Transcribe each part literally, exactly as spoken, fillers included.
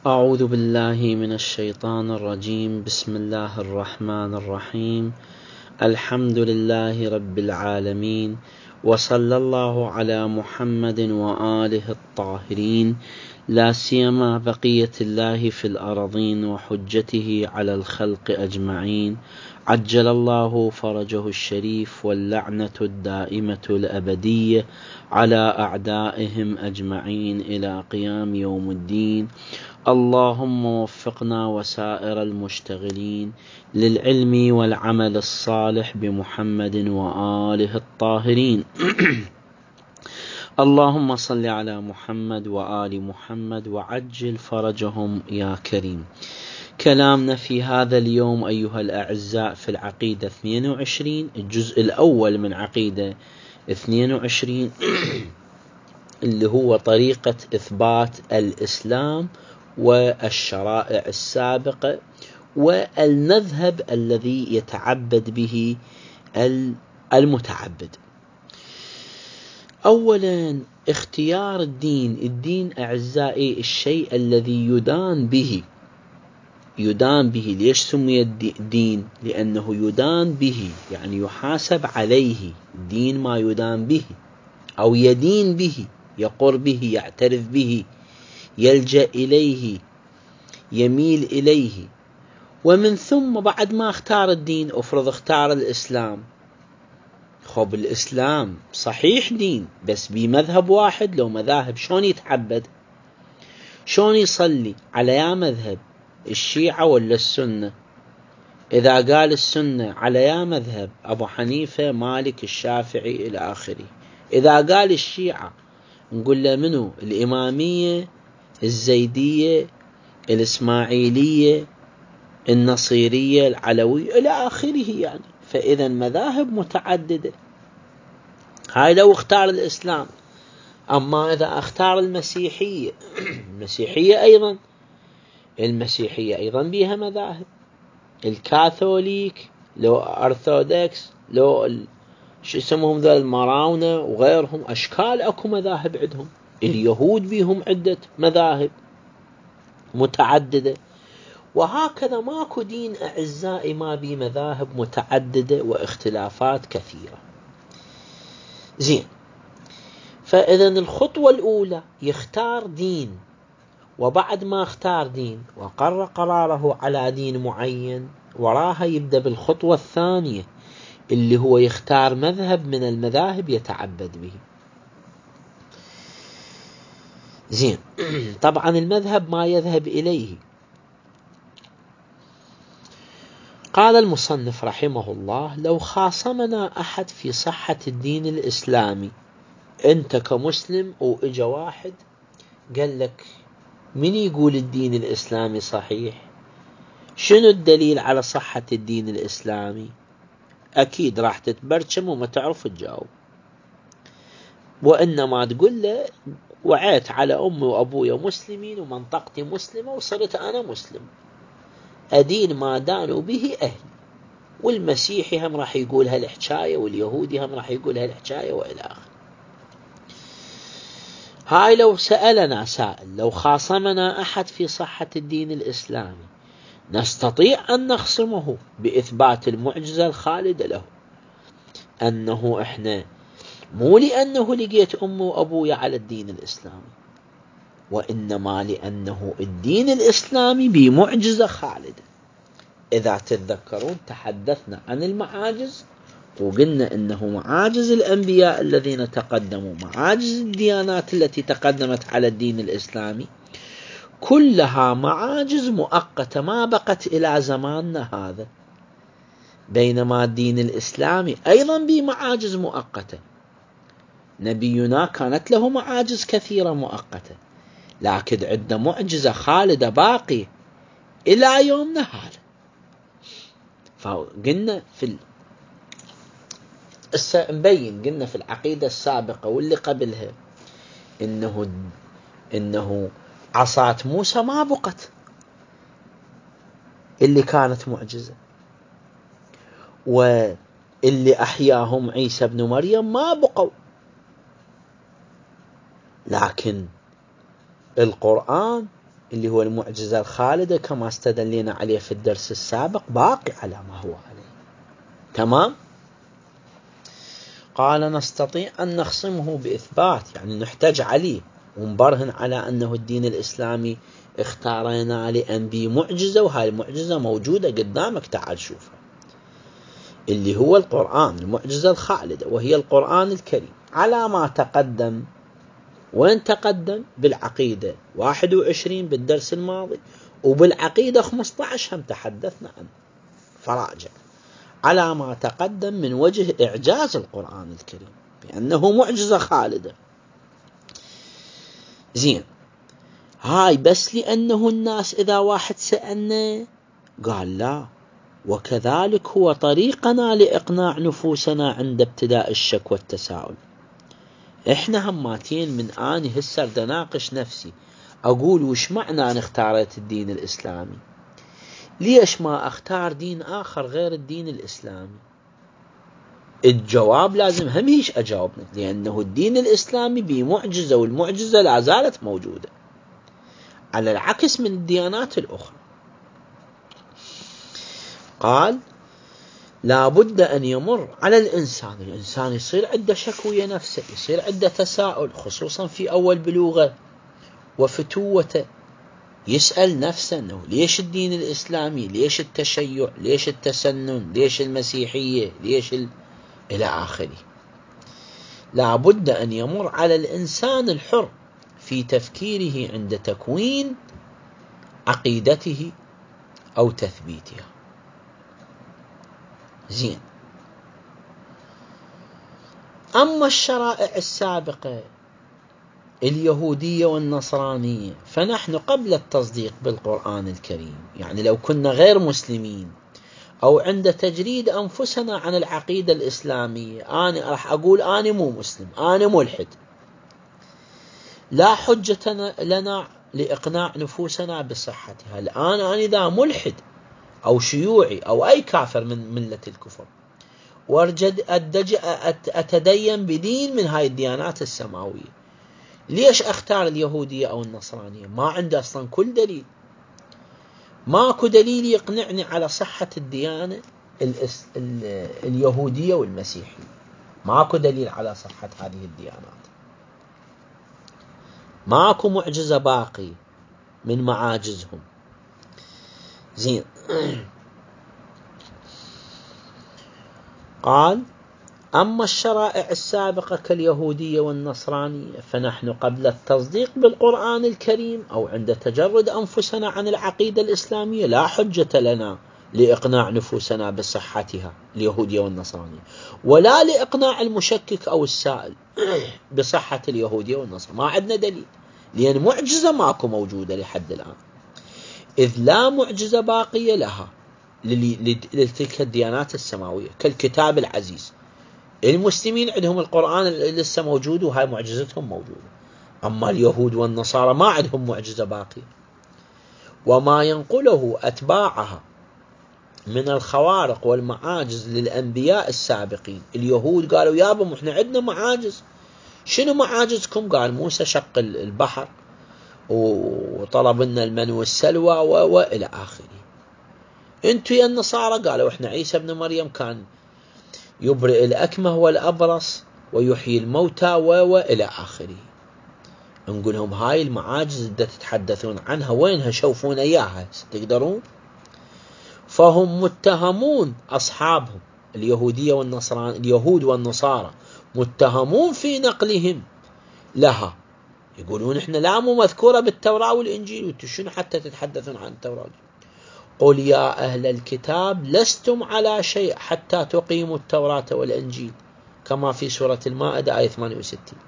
أعوذ بالله من الشيطان الرجيم. بسم الله الرحمن الرحيم. الحمد لله رب العالمين، وصلى الله على محمد وآله الطاهرين، لا سيما بقية الله في الأرضين وحجته على الخلق أجمعين، عجل الله فرجه الشريف، واللعنة الدائمة الأبدية على أعدائهم أجمعين إلى قيام يوم الدين. اللهم وفقنا وسائر المشتغلين للعلم والعمل الصالح بمحمد وآله الطاهرين. اللهم صل على محمد وآل محمد وعجل فرجهم يا كريم. كلامنا في هذا اليوم أيها الأعزاء في العقيدة اثنين وعشرين، الجزء الأول من عقيدة اثنين وعشرين اللي هو طريقة إثبات الإسلام والشرائع السابقة والمذهب الذي يتعبد به المتعبد. أولا، اختيار الدين. الدين أعزائي الشيء الذي يدان به يدان به ليش سمي الدين؟ لأنه يدان به، يعني يحاسب عليه. الدين ما يدان به أو يدين به، يقر به، يعترف به، يلجأ إليه، يميل إليه. ومن ثم بعد ما اختار الدين، أفرض اختار الإسلام، خب الإسلام صحيح دين بس بمذهب واحد، لو مذاهب شلون يتعبد؟ شلون يصلي؟ على يا مذهب، الشيعة ولا السنة؟ إذا قال السنة على يا مذهب، أبو حنيفة، مالك، الشافعي إلى آخره. إذا قال الشيعة نقول له منو؟ الإمامية، الزيدية، الإسماعيلية، النصيرية، العلوية إلى آخره. يعني فإذا مذاهب متعددة. هاي لو اختار الإسلام. أما إذا اختار المسيحية المسيحية أيضا المسيحية أيضا بها مذاهب. الكاثوليك، لو أرثوذكس، لو شو اسمهم ذا المراونة وغيرهم، أشكال أكو مذاهب عندهم. اليهود بهم عدة مذاهب متعددة. وهكذا ماكو دين أعزائي ما بي مذاهب متعددة واختلافات كثيرة. زين، فإذا الخطوة الأولى يختار دين، وبعد ما اختار دين وقرر قراره على دين معين، وراها يبدأ بالخطوة الثانية اللي هو يختار مذهب من المذاهب يتعبد به. زين، طبعا المذهب ما يذهب إليه. قال المصنف رحمه الله: لو خاصمنا أحد في صحة الدين الإسلامي، أنت كمسلم وإجا واحد قال لك من يقول الدين الإسلامي صحيح؟ شنو الدليل على صحة الدين الإسلامي؟ أكيد راح تتبرشم وما تعرف تجاوب، وإنما تقول له وعيت على أمي وأبوي مسلمين ومنطقتي مسلمة وصرت أنا مسلم، أدين ما دانوا به أهلي. والمسيحي هم راح يقول هالحكاية، واليهودي هم راح يقول هالحكاية وإلى آخره. هاي لو سألنا سائل، لو خاصمنا أحد في صحة الدين الإسلامي، نستطيع أن نخصمه بإثبات المعجزة الخالدة له، أنه إحنا مو لأنه لقيت أمه وأبويا على الدين الإسلامي، وإنما لأنه الدين الإسلامي بمعجزة خالدة. إذا تتذكرون تحدثنا عن المعاجز وقلنا إنه معاجز الأنبياء الذين تقدموا، معاجز الديانات التي تقدمت على الدين الإسلامي، كلها معاجز مؤقتة ما بقت إلى زماننا هذا. بينما الدين الإسلامي أيضا بمعاجز مؤقتة. نبينا كانت له معاجز كثيرة مؤقتة، لكن عندنا معجزة خالدة باقية إلى يومنا هذا. فقلنا في مبين قلنا في العقيدة السابقة واللي قبلها إنه إنه عصاة موسى ما بقت اللي كانت معجزة، واللي أحياهم عيسى بن مريم ما بقوا. لكن القرآن اللي هو المعجزة الخالدة كما استدلينا عليه في الدرس السابق باقي على ما هو عليه. تمام. قال نستطيع أن نخصمه بإثبات، يعني نحتج عليه ونبرهن على أنه الدين الإسلامي اختارنا لأن به معجزة، وهاي المعجزة موجودة قدامك تعال شوفها، اللي هو القرآن، المعجزة الخالدة وهي القرآن الكريم، على ما تقدم. وين تقدم؟ بالعقيدة واحد وعشرين بالدرس الماضي، وبالعقيدة خمسة عشر هم تحدثنا عنه، فراجع على ما تقدم من وجه إعجاز القرآن الكريم بأنه معجزة خالدة. زين، هاي بس لأنه الناس إذا واحد سألنا قال لا، وكذلك هو طريقنا لإقناع نفوسنا عند ابتداء الشك والتساؤل. إحنا هماتين من آني هسه بدي أناقش نفسي، أقول وش معنى أنا اختارت الدين الإسلامي؟ ليش ما أختار دين آخر غير الدين الإسلامي؟ الجواب لازم هم هيش أجاوبنا، لأنه الدين الإسلامي بمعجزة، والمعجزة لا زالت موجودة على العكس من الديانات الأخرى. قال لا بد أن يمر على الإنسان، الإنسان يصير عنده شك ويا نفسه، يصير عنده تساؤل، خصوصا في أول بلوغه وفتوته، يسأل نفسه أنه ليش الدين الإسلامي، ليش التشيع، ليش التسنن، ليش المسيحية، ليش ال... إلى آخره. لا بد أن يمر على الإنسان الحر في تفكيره عند تكوين عقيدته أو تثبيتها. زين، أما الشرائع السابقة اليهودية والنصرانية فنحن قبل التصديق بالقرآن الكريم، يعني لو كنا غير مسلمين أو عند تجريد أنفسنا عن العقيدة الإسلامية، أنا راح أقول أنا مو مسلم، أنا ملحد، لا حجة لنا لإقناع نفوسنا بصحتها. الآن أنا إذا ملحد أو شيوعي أو أي كافر من ملة الكفر وارجد أتدين بدين من هاي الديانات السماوية، ليش أختار اليهودية أو النصرانية؟ ما عنده أصلا كل دليل، ماكو دليل يقنعني على صحة الديانة اليهودية والمسيحية، ماكو دليل على صحة هذه الديانات، ماكو معجزة باقي من معاجزهم. زين، قال أما الشرائع السابقة كاليهودية والنصرانية فنحن قبل التصديق بالقرآن الكريم أو عند تجرد أنفسنا عن العقيدة الإسلامية لا حجة لنا لإقناع نفوسنا بصحتها اليهودية والنصرانية، ولا لإقناع المشكك أو السائل بصحة اليهودية والنصرانية، ما عندنا دليل، لأن معجزة ماكو موجودة لحد الآن، إذ لا معجزة باقية لها لتلك الديانات السماوية كالكتاب العزيز. المسلمين عندهم القرآن لسه موجود وهاي معجزتهم موجودة، أما اليهود والنصارى ما عندهم معجزة باقية. وما ينقله أتباعها من الخوارق والمعاجز للأنبياء السابقين، اليهود قالوا يابا احنا عندنا معاجز، شنو معاجزكم؟ قال موسى شق البحر وطلب لنا المن والسلوى وإلى آخره. انتوا يا النصارى قالوا احنا عيسى ابن مريم كان يبرئ الأكمه والأبرص ويحيي الموتى وإلى آخره. نقول لهم هاي المعاجز اللي تتحدثون عنها وينها؟ شوفون إياها تقدرون. فهم متهمون، أصحابهم اليهودية والنصران اليهود والنصارى متهمون في نقلهم لها، يقولون احنا لا مو مذكورة بالتوراة والإنجيل، وانتم شنو حتى تتحدثون عن التوراة؟ قل يا أهل الكتاب لستم على شيء حتى تقيموا التوراة والإنجيل، كما في سورة المائدة آية ثمانية وستين،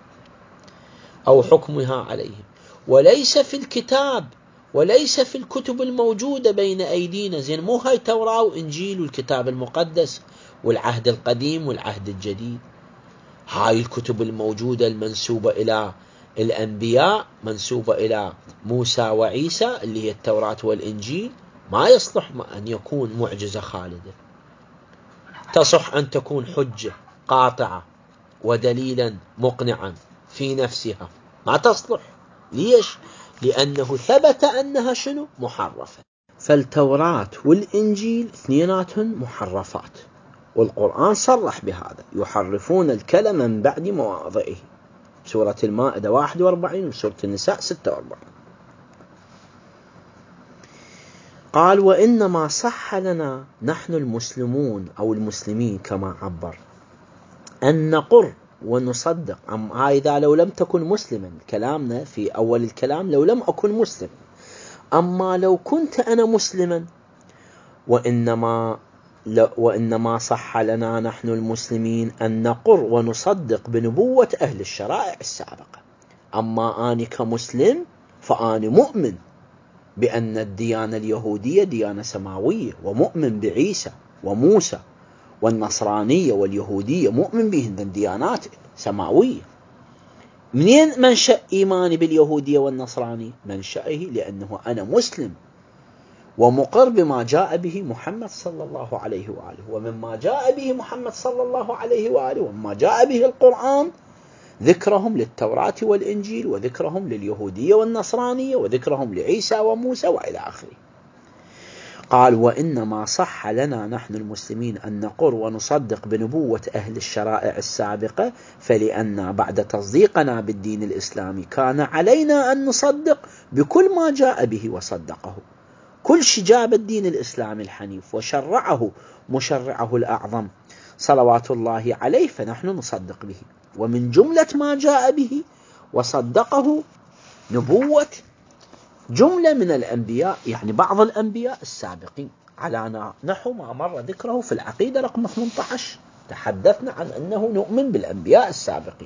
أو حكمها عليهم، وليس في الكتاب وليس في الكتب الموجودة بين أيدينا. زين، مو هاي توراة وإنجيل والكتاب المقدس والعهد القديم والعهد الجديد، هاي الكتب الموجودة المنسوبة إلى الأنبياء منسوبة إلى موسى وعيسى اللي هي التوراة والإنجيل، ما يصلح أن يكون معجزة خالدة، تصح أن تكون حجة قاطعة ودليلا مقنعا في نفسها، ما تصلح. ليش؟ لأنه ثبت أنها شنو؟ محرفة. فالتوراة والإنجيل اثنيناتهم محرفات، والقرآن صرح بهذا، يحرفون الكلم من بعد مواضعه، سورة المائدة واحد وأربعين وسورة النساء ستة وأربعين. قال وإنما صح لنا نحن المسلمون أو المسلمين كما عبر أن نقر ونصدق. أم هذا لو لم تكن مسلما، كلامنا في أول الكلام لو لم أكن مسلم، أما لو كنت أنا مسلما، وإنما وإنما صح لنا نحن المسلمين أن نقر ونصدق بنبوة أهل الشرائع السابقة. أما أنا كمسلم فأنا مؤمن بأن الديانة اليهودية ديانة سماوية، ومؤمن بعيسى وموسى، والنصرانية واليهودية مؤمن بهن ديانات سماوية. منين منشأ إيماني باليهودية والنصرانية؟ منشأه لأنه أنا مسلم ومقر بما جاء به محمد صلى الله عليه وآله، ومما جاء به محمد صلى الله عليه وآله ومما جاء به القرآن ذكرهم للتوراة والإنجيل، وذكرهم لليهودية والنصرانية، وذكرهم لعيسى وموسى وإلى آخره. قال وإنما صح لنا نحن المسلمين أن نقر ونصدق بنبوة أهل الشرائع السابقة، فلأن بعد تصديقنا بالدين الإسلامي كان علينا أن نصدق بكل ما جاء به وصدقه، كل شيء جاب الدين الإسلامي الحنيف وشرعه مشرعه الأعظم صلوات الله عليه، فنحن نصدق به. ومن جملة ما جاء به وصدقه نبوة جملة من الأنبياء، يعني بعض الأنبياء السابقين، على نحو ما مر ذكره في العقيدة رقم ثمانية عشر. تحدثنا عن أنه نؤمن بالأنبياء السابقين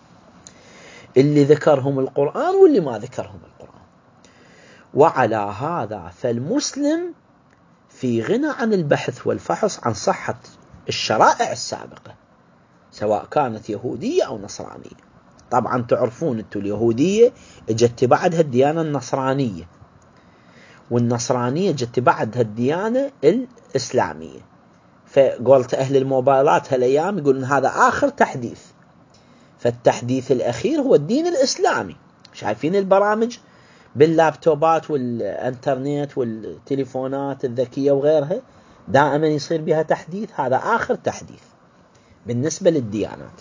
اللي ذكرهم القرآن واللي ما ذكرهم القرآن. وعلى هذا فالمسلم في غنى عن البحث والفحص عن صحة الشرائع السابقة، سواء كانت يهودية أو نصرانية. طبعا تعرفون أنتم اليهودية اجت بعدها الديانة النصرانية، والنصرانية جت بعدها الديانة الإسلامية. فقلت أهل الموبايلات هالأيام يقولون هذا آخر تحديث، فالتحديث الأخير هو الدين الإسلامي. شايفين البرامج باللابتوبات والإنترنت والتليفونات الذكية وغيرها دائما يصير بها تحديث، هذا آخر تحديث بالنسبة للديانات.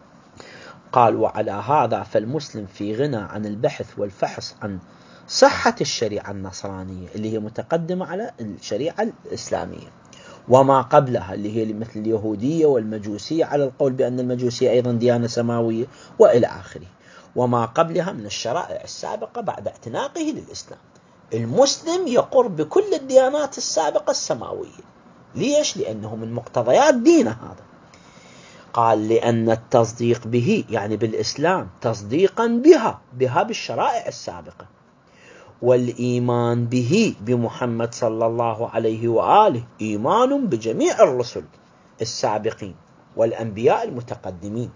قال وعلى هذا فالمسلم في غنى عن البحث والفحص عن صحة الشريعة النصرانية اللي هي متقدمة على الشريعة الإسلامية، وما قبلها اللي هي مثل اليهودية والمجوسية، على القول بأن المجوسية أيضا ديانة سماوية وإلى آخره، وما قبلها من الشرائع السابقة بعد اعتناقه للإسلام. المسلم يقر بكل الديانات السابقة السماوية. ليش؟ لأنه من مقتضيات دينه هذا. قال لأن التصديق به يعني بالإسلام تصديقا بها بها بالشرائع السابقة، والإيمان به بمحمد صلى الله عليه وآله إيمان بجميع الرسل السابقين والأنبياء المتقدمين.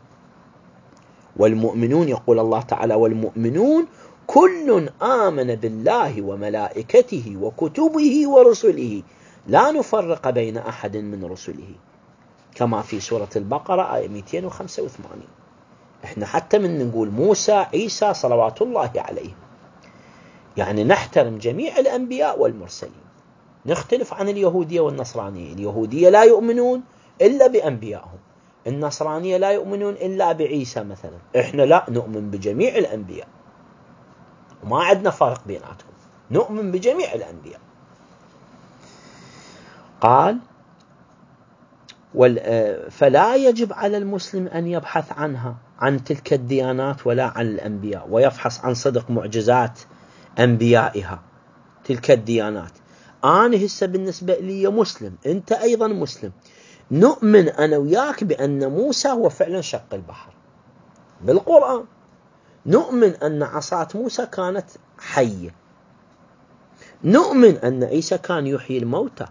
والمؤمنون يقول الله تعالى والمؤمنون كل آمن بالله وملائكته وكتبه ورسله لا نفرق بين أحد من رسله، كما في سورة البقرة آية مئتين وخمسة وثمانين. احنا حتى من نقول موسى عيسى صلوات الله عليهم، يعني نحترم جميع الأنبياء والمرسلين. نختلف عن اليهودية والنصرانية، اليهودية لا يؤمنون إلا بأنبيائهم، النصرانية لا يؤمنون إلا بعيسى مثلا، احنا لا نؤمن بجميع الأنبياء وما عندنا فرق بيناتهم، نؤمن بجميع الأنبياء. قال فلا يجب على المسلم أن يبحث عنها عن تلك الديانات ولا عن الأنبياء، ويفحص عن صدق معجزات أنبيائها تلك الديانات. أنا هسه بالنسبة لي مسلم، أنت أيضا مسلم، نؤمن أنا وياك بأن موسى هو فعلا شق البحر بالقرآن، نؤمن أن عصا موسى كانت حية، نؤمن أن عيسى كان يحيي الموتى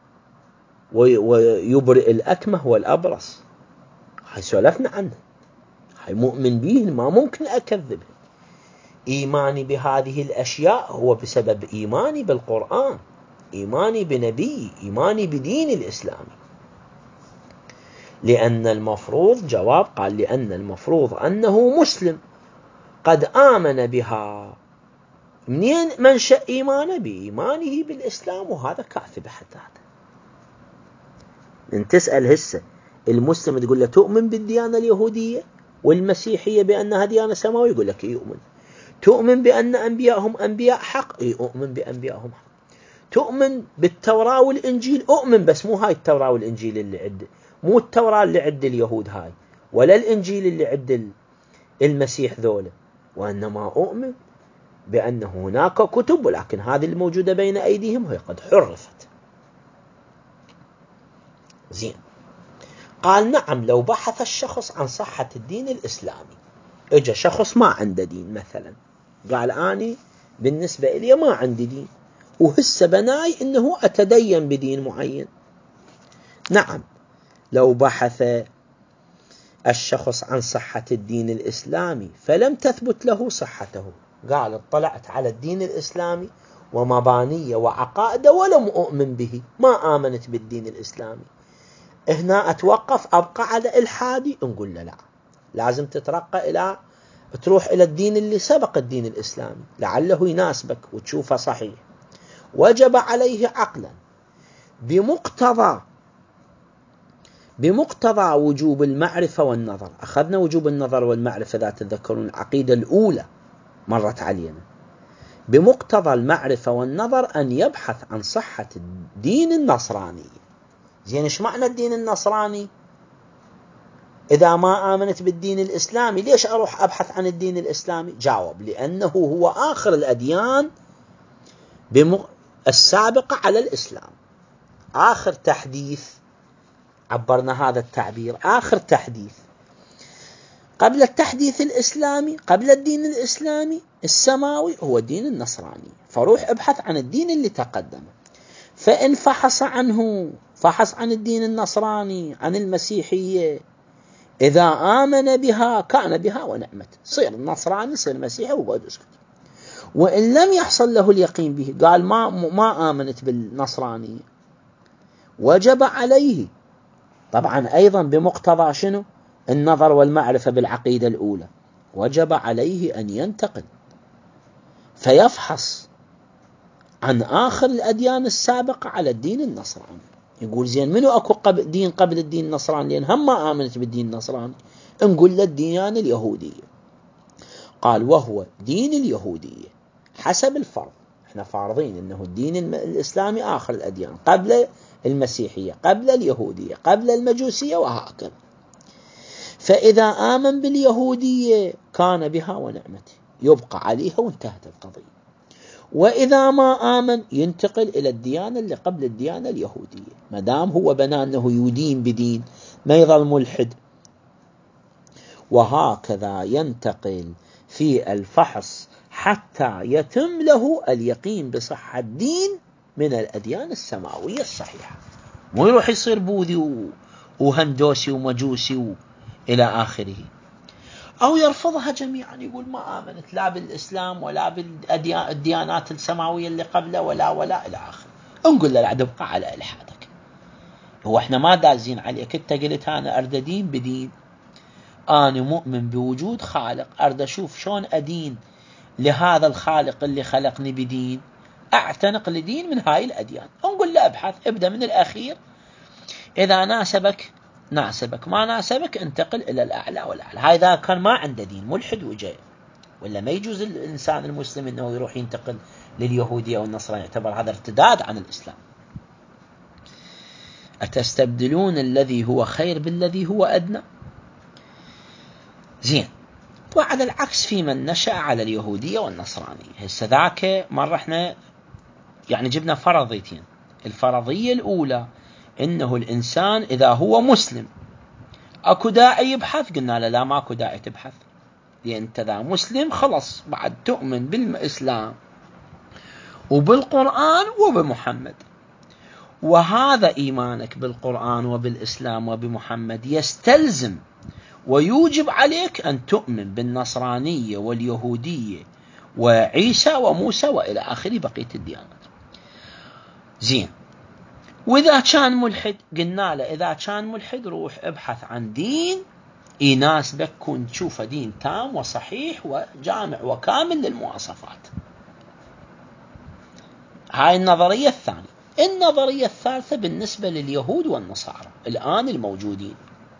ويبرئ الأكمه والأبرص. هاي سولفنا عنه، هاي مؤمن به، ما ممكن أكذبه. إيماني بهذه الأشياء هو بسبب إيماني بالقرآن، إيماني بنبي، إيماني بدين الإسلام. لأن المفروض جواب قال لأن المفروض أنه مسلم قد آمن بها منين منشأ إيمانه؟ بإيمانه بالإسلام، وهذا كافي بحد ذاته. من تسأل هسه المسلم تقول له تؤمن بالديانة اليهودية والمسيحية بأنها ديانة سماوية، يقول لك يؤمن. تؤمن بأن أنبياءهم أنبياء حق؟ يؤمن بأنبياءهم حق. تؤمن بالتوراة والإنجيل؟ أؤمن، بس مو هاي التوراة والإنجيل اللي عد، مو التوراة اللي عد اليهود هاي، ولا الإنجيل اللي عد المسيح ذولا، وإنما أؤمن بأن هناك كتب، ولكن هذه الموجودة بين أيديهم هي قد حرفت. زين. قال نعم، لو بحث الشخص عن صحة الدين الإسلامي، اجى شخص ما عنده دين مثلا، قال أني بالنسبة إلي ما عندي دين، وهسه بناي إنه أتدين بدين معين. نعم، لو بحث الشخص عن صحة الدين الإسلامي فلم تثبت له صحته، قال اطلعت على الدين الإسلامي ومبانيه وعقائده ولم أؤمن به، ما آمنت بالدين الإسلامي، هنا أتوقف أبقى على إلحادي؟ نقول له لا، لازم تترقى إلى تروح إلى الدين اللي سبق الدين الإسلامي لعله يناسبك وتشوفه صحيح. وجب عليه عقلا بمقتضى بمقتضى وجوب المعرفة والنظر. أخذنا وجوب النظر والمعرفة، ذات تذكرون العقيدة الأولى مرت علينا. بمقتضى المعرفة والنظر أن يبحث عن صحة الدين النصراني. زين، ايش معنى الدين النصراني؟ إذا ما آمنت بالدين الإسلامي ليش أروح أبحث عن الدين الإسلامي؟ جاوب لأنه هو آخر الأديان السابقة على الإسلام، آخر تحديث، عبرنا هذا التعبير، آخر تحديث. قبل التحديث الإسلامي، قبل الدين الإسلامي السماوي، هو الدين النصراني. فروح ابحث عن الدين اللي تقدم. فإن فحص عنه، فحص عن الدين النصراني، عن المسيحية، إذا آمن بها كان بها ونعمت، صير نصراني، صير مسيحي وقعد اسكت. وإن لم يحصل له اليقين به، قال ما ما آمنت بالنصرانية، وجب عليه طبعا أيضا بمقتضى شنو؟ النظر والمعرفة بالعقيدة الأولى، وجب عليه أن ينتقل فيفحص عن آخر الأديان السابقة على الدين النصراني. يقول زين، منو أكو قبل دين قبل الدين النصراني؟ لأن هم ما آمنت بالدين النصراني. نقول له الديانة اليهودية. قال وهو دين اليهودية حسب الفرض، احنا فارضين انه الدين الإسلامي آخر الأديان، قبل المسيحية، قبل اليهودية، قبل المجوسية، وهكذا. فإذا آمن باليهودية كان بها ونعمته، يبقى عليها وانتهت القضية. وإذا ما آمن ينتقل إلى الديانة اللي قبل الديانة اليهودية، ما دام هو بنى أنه يدين بدين، ما يظل ملحد. وهكذا ينتقل في الفحص حتى يتم له اليقين بصحة الدين من الأديان السماوية الصحيحة، مو يروح يصير بوذي وهندوسي ومجوسي إلى آخره، أو يرفضها جميعا، يقول ما آمنت لا بالإسلام ولا بالديانات السماوية اللي قبله ولا ولا إلى آخره. نقول له لا، تبقى على إلحادك. هو احنا ما دازين عليك، انت قلت أنا أرد دين بدين، أنا مؤمن بوجود خالق، أرد أشوف شون أدين لهذا الخالق اللي خلقني بدين، أعتنق لدين من هاي الأديان. نقول له أبحث، ابدأ من الأخير، إذا ناسبك ناسبك، ما ناسبك انتقل إلى الأعلى والأعلى. هذا كان ما عنده دين، ملحد وجاي، ولا ما يجوز الإنسان المسلم أنه يروح ينتقل لليهودية والنصرانية، يعتبر هذا ارتداد عن الإسلام. أتستبدلون الذي هو خير بالذي هو أدنى؟ زين. وعلى العكس في من نشأ على اليهودية والنصرانية. هسه ذاك مرة احنا يعني جبنا فرضيتين. الفرضية الأولى إنه الإنسان إذا هو مسلم أكو داعي يبحث، قلنا له لا، ما أكو داعي تبحث، لأن أنت ذا مسلم خلص، بعد تؤمن بالإسلام وبالقرآن وبمحمد، وهذا إيمانك بالقرآن وبالإسلام وبمحمد يستلزم ويوجب عليك أن تؤمن بالنصرانية واليهودية وعيسى وموسى وإلى آخر بقية الديانات. زين. وإذا كان ملحد، قلنا له إذا كان ملحد روح ابحث عن دين يناسبك، كن تشوف دين تام وصحيح وجامع وكامل للمواصفات. هاي النظرية الثانية. النظرية الثالثة بالنسبة لليهود والنصارى الآن الموجودين،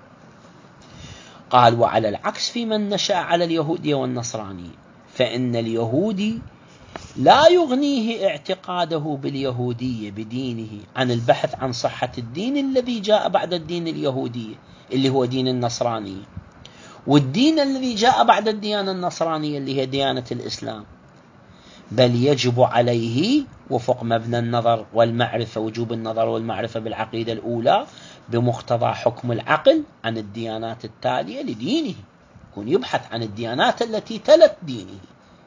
قال وعلى العكس في من نشأ على اليهودية والنصرانية، فإن اليهودي لا يغنيه اعتقاده باليهودية بدينه عن البحث عن صحة الدين الذي جاء بعد الدين اليهودية اللي هو دين النصرانية، والدين الذي جاء بعد الديانة النصرانية اللي هي ديانة الإسلام، بل يجب عليه وفق مبنى النظر والمعرفة، وجوب النظر والمعرفة بالعقيدة الأولى بمقتضى حكم العقل عن الديانات التالية لدينه، يكون يبحث عن الديانات التي تلت دينه،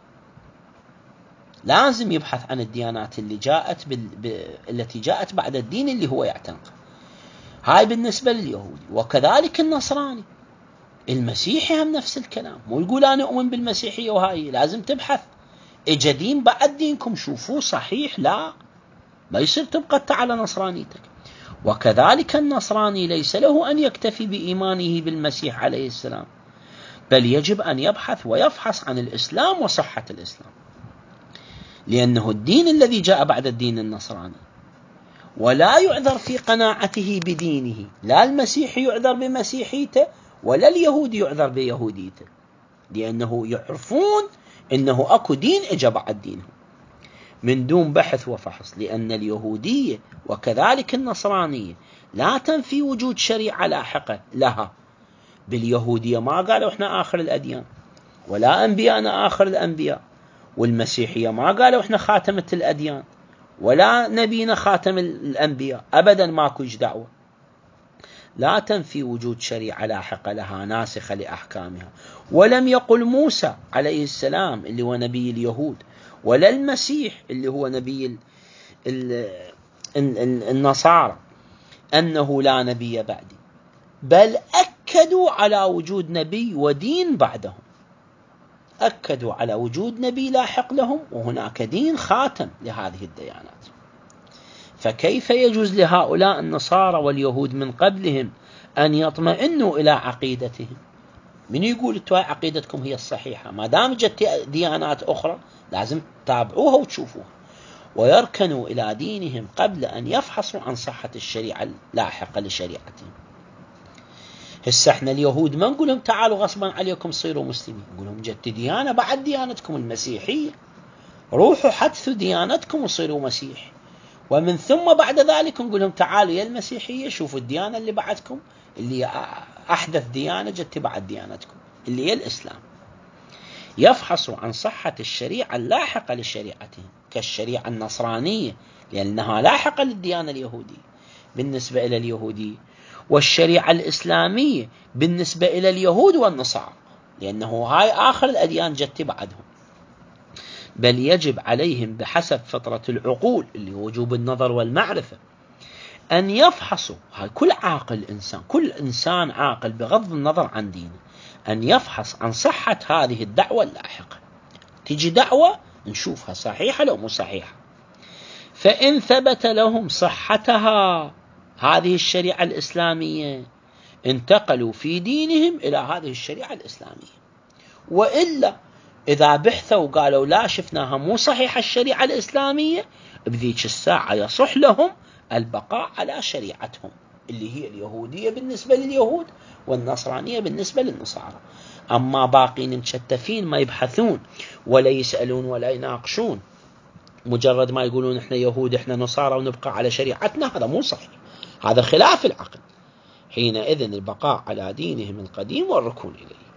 لازم يبحث عن الديانات اللي جاءت بال... ب... التي جاءت بعد الدين اللي هو يعتنقه. هاي بالنسبة لليهودي. وكذلك النصراني، المسيحي هم نفس الكلام، مو يقول أنا أؤمن بالمسيحية وهاي، لازم تبحث إجا دين بعد دينكم شوفوه صحيح، لا ما يصير تبقى على نصرانيتك. وكذلك النصراني ليس له أن يكتفي بإيمانه بالمسيح عليه السلام، بل يجب أن يبحث ويفحص عن الإسلام وصحة الإسلام، لأنه الدين الذي جاء بعد الدين النصراني، ولا يعذر في قناعته بدينه، لا المسيحي يعذر بمسيحيته ولا اليهودي يعذر بيهوديته، لأنه يعرفون أنه أكو دين إجا بعد دينهم من دون بحث وفحص، لأن اليهودية وكذلك النصرانية لا تنفي وجود شريعة لاحقة لها. باليهودية ما قالوا إحنا آخر الأديان، ولا أنبياءنا آخر الأنبياء، والمسيحية ما قالوا إحنا خاتمة الأديان، ولا نبينا خاتم الأنبياء، أبدا ماكو دعوة. لا تنفي وجود شريعة لاحقة لها ناسخة لأحكامها، ولم يقل موسى عليه السلام اللي هو نبي اليهود، ولا المسيح اللي هو نبي النصارى أنه لا نبي بعدي، بل أكدوا على وجود نبي ودين بعدهم، أكدوا على وجود نبي لاحق لهم، وهناك دين خاتم لهذه الديانات. فكيف يجوز لهؤلاء النصارى واليهود من قبلهم أن يطمئنوا إلى عقيدتهم؟ من يقول أنتوا عقيدتكم هي الصحيحة؟ ما دام جت ديانات أخرى لازم تتابعوها وتشوفوها، ويركنوا إلى دينهم قبل أن يفحصوا عن صحة الشريعة اللاحقة لشريعتهم. هسه احنا اليهود ما نقول لهم تعالوا غصبا عليكم صيروا مسلمين، نقول لهم جت ديانة بعد ديانتكم المسيحية، روحوا حدثوا ديانتكم وصيروا مسيح، ومن ثم بعد ذلك نقول لهم تعالوا يا المسيحية شوفوا الديانة اللي بعدكم اللي أحدث ديانة جت بعد ديانتكم اللي هي الإسلام. يفحصوا عن صحة الشريعة اللاحقة لشريعتهم كالشريعة النصرانية لأنها لاحقة للديانة اليهودية بالنسبة إلى اليهودية، والشريعة الإسلامية بالنسبة إلى اليهود والنصارى لأنه هاي آخر الأديان جت بعدهم. بل يجب عليهم بحسب فطرة العقول اللي هو وجوب النظر والمعرفة أن يفحصوا، هاي كل عاقل إنسان، كل إنسان عاقل بغض النظر عن دينه، أن يفحص عن صحة هذه الدعوة اللاحقة. تيجي دعوة نشوفها صحيحة لو مو صحيحة، فإن ثبت لهم صحتها هذه الشريعة الإسلامية انتقلوا في دينهم إلى هذه الشريعة الإسلامية، وإلا إذا بحثوا وقالوا لا شفناها مو صحيحة الشريعة الإسلامية، بذيك الساعة يصح لهم البقاء على شريعتهم اللي هي اليهودية بالنسبة لليهود والنصرانية بالنسبة للنصارى. أما باقين مشتفين ما يبحثون ولا يسألون ولا يناقشون، مجرد ما يقولون إحنا يهود إحنا نصارى ونبقى على شريعتنا، هذا مو صحيح، هذا خلاف العقل. حينئذ البقاء على دينهم القديم والركون إليه.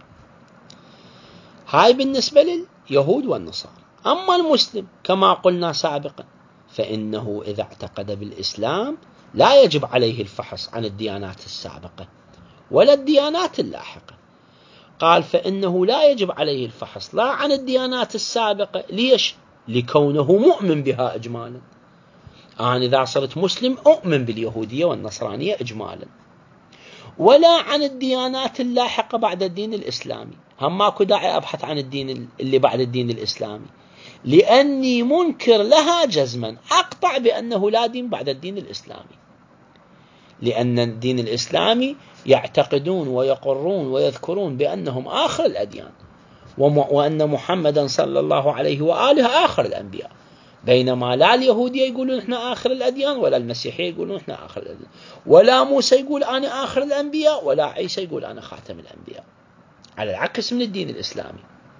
هاي بالنسبة لليهود والنصارى. أما المسلم كما قلنا سابقا فإنه إذا اعتقد بالإسلام لا يجب عليه الفحص عن الديانات السابقة ولا الديانات اللاحقة. قال فإنه لا يجب عليه الفحص لا عن الديانات السابقة، ليش؟ لكونه مؤمن بها إجمالا. أنا إذا صرت مسلم أؤمن باليهودية والنصرانية إجمالا، ولا عن الديانات اللاحقة بعد الدين الإسلامي، هم ماكو داعي أبحث عن الدين اللي بعد الدين الإسلامي لأني منكر لها جزما، أقطع بأنه لا دين بعد الدين الإسلامي، لأن الدين الإسلامي يعتقدون ويقرون ويذكرون بأنهم آخر الأديان وأن محمدا صلى الله عليه وآله آخر الأنبياء، بينما لا اليهودية يقولون إحنا آخر الأديان، ولا المسيحية يقولون إحنا آخر الأديان، ولا موسى يقول أنا آخر الأنبياء، ولا عيسى يقول أنا خاتم الأنبياء، على العكس من الدين الإسلامي.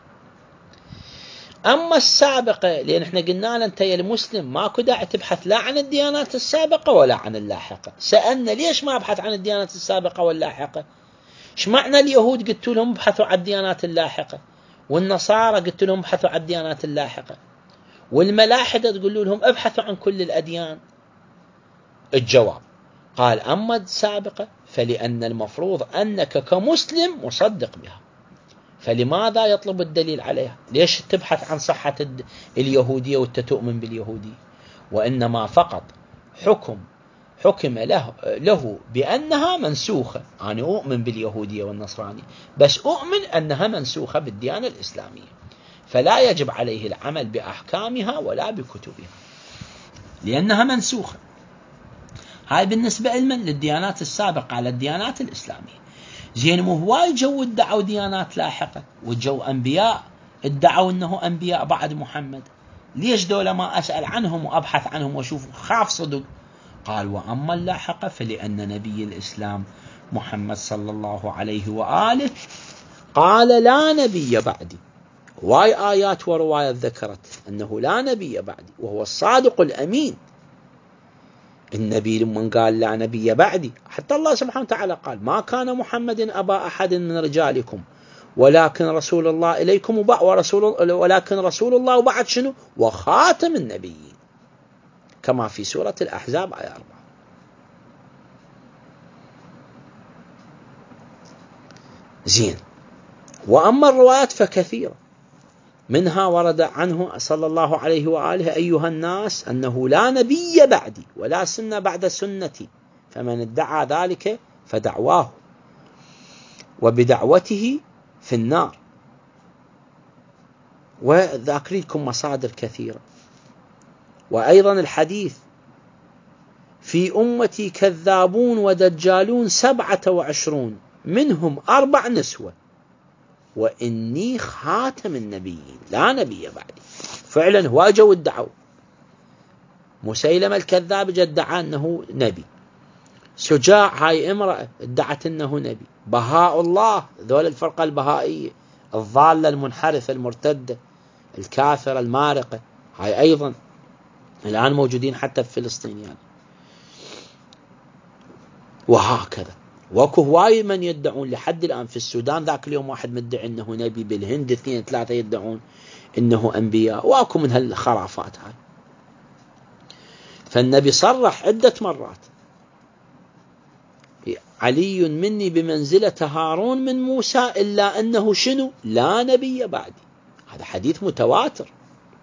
أما السابقة، لأن إحنا قلنا له أنت يا المسلم ماكو داعي تبحث لا عن الديانات السابقة ولا عن اللاحقة. سألنا ليش ما أبحث عن الديانات السابقة واللاحقة؟ إيش معنى اليهود قلت لهم ابحثوا عن الديانات اللاحقة، والنصارى قلت لهم ابحثوا عن الديانات اللاحقة، والملاحدة تقول لهم ابحثوا عن كل الأديان؟ الجواب قال أما السابقة فلأن المفروض أنك كمسلم مصدق بها، فلماذا يطلب الدليل عليها؟ ليش تبحث عن صحة اليهودية وتؤمن باليهودية؟ وإنما فقط حكم حكم له, له بأنها منسوخة. أنا أؤمن باليهودية والنصرانية، بس أؤمن أنها منسوخة بالديانة الإسلامية، فلا يجب عليه العمل بأحكامها ولا بكتبها لأنها منسوخة. هاي بالنسبة لمن؟ للديانات السابقة على الديانات الإسلامية. زين، مو هواي جو ادعوا ديانات لاحقة، وجو أنبياء ادعوا أنه أنبياء بعد محمد، ليش دولة ما أسأل عنهم وأبحث عنهم وأشوف خاف صدق؟ قال وأما اللاحقة فلأن نبي الإسلام محمد صلى الله عليه وآله قال لا نبي بعدي. واي آيات وروايات ذكرت أنه لا نبي بعدي، وهو الصادق الأمين. النبي لمن قال لا نبي بعدي، حتى الله سبحانه وتعالى قال ما كان محمد أبا أحد من رجالكم ولكن رسول الله إليكم ورسول ولكن رسول الله وبعد شنو وخاتم النبيين، كما في سورة الأحزاب آية أربعة. زين، وأما الروايات فكثيرة، منها ورد عنه صلى الله عليه وآله أيها الناس أنه لا نبي بعدي ولا سنة بعد سنتي، فمن ادعى ذلك فدعواه وبدعوته في النار. وذاكر لكم مصادر كثيرة. وأيضا الحديث في أمتي كذابون ودجالون سبعة وعشرون منهم أربع نسوة وإني خاتم النبيين لا نبي بعدي. فعلا هو جو ادعوا. مسيلمة الكذاب ادعى أنه نبي، شجاع هاي امرأة ادعت أنه نبي، بهاء الله ذول الفرقة البهائية الضالة المنحرفة المرتدة الكافرة المارقة، هاي أيضا الآن موجودين حتى في فلسطين يعني. وهكذا وكو هواي من يدعون لحد الآن في السودان، ذاك اليوم واحد مدعي أنه نبي، بالهند اثنين ثلاثة يدعون أنه أنبياء، واكو من هالخرافات هاي. فالنبي صرح عدة مرات علي مني بمنزلة هارون من موسى إلا أنه شنو لا نبي بعدي. هذا حديث متواتر،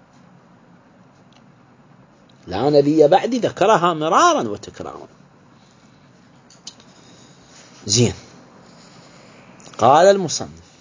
لا نبي بعدي ذكرها مرارا وتكرارا. زين، قال المصنف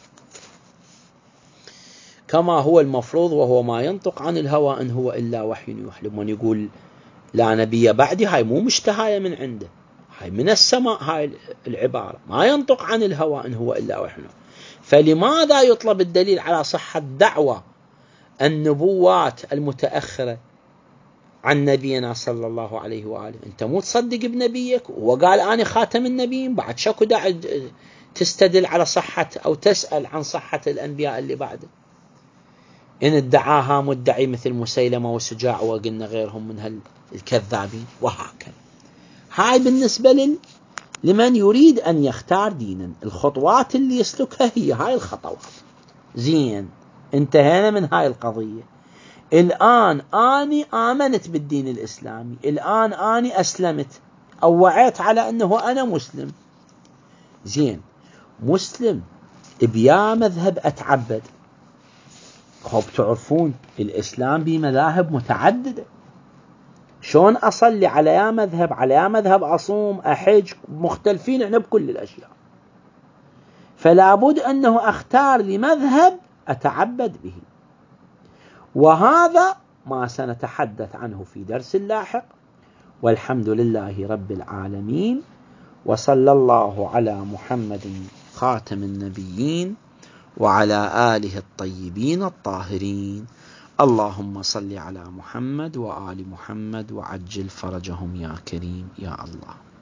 كما هو المفروض وهو ما ينطق عن الهوى إن هو إلا وحي يوحى. من يقول لا نبي بعدي هاي مو مشتهاية من عنده، هاي من السماء، هاي العبارة ما ينطق عن الهوى إن هو إلا وحي. فلماذا يطلب الدليل على صحة دعوة النبوات المتأخرة عن نبينا صلى الله عليه وآله؟ أنت مو تصدق بنبيك وقال أنا خاتم النبيين، بعد شكو داعي تستدل على صحة أو تسأل عن صحة الأنبياء اللي بعده؟ إن ادعاها مدعي مثل مسيلمة وسجاع وقلنا غيرهم من الكذابين. وهكذا هاي بالنسبة لل... لمن يريد أن يختار دينا، الخطوات اللي يسلكها هي هاي الخطوات. زين، انتهينا من هاي القضية. الآن أني آمنت بالدين الإسلامي، الآن أني أسلمت أو وعيت على أنه أنا مسلم. زين، مسلم بيا مذهب أتعبد. خب تعرفون الإسلام بمذاهب متعددة، شون أصلي على يا مذهب، على يا مذهب أصوم أحج، مختلفين احنا بكل الأشياء. فلا بد أنه أختار لمذهب أتعبد به، وهذا ما سنتحدث عنه في درس لاحق. والحمد لله رب العالمين، وصلى الله على محمد خاتم النبيين وعلى آله الطيبين الطاهرين. اللهم صل على محمد وآل محمد وعجل فرجهم يا كريم يا الله.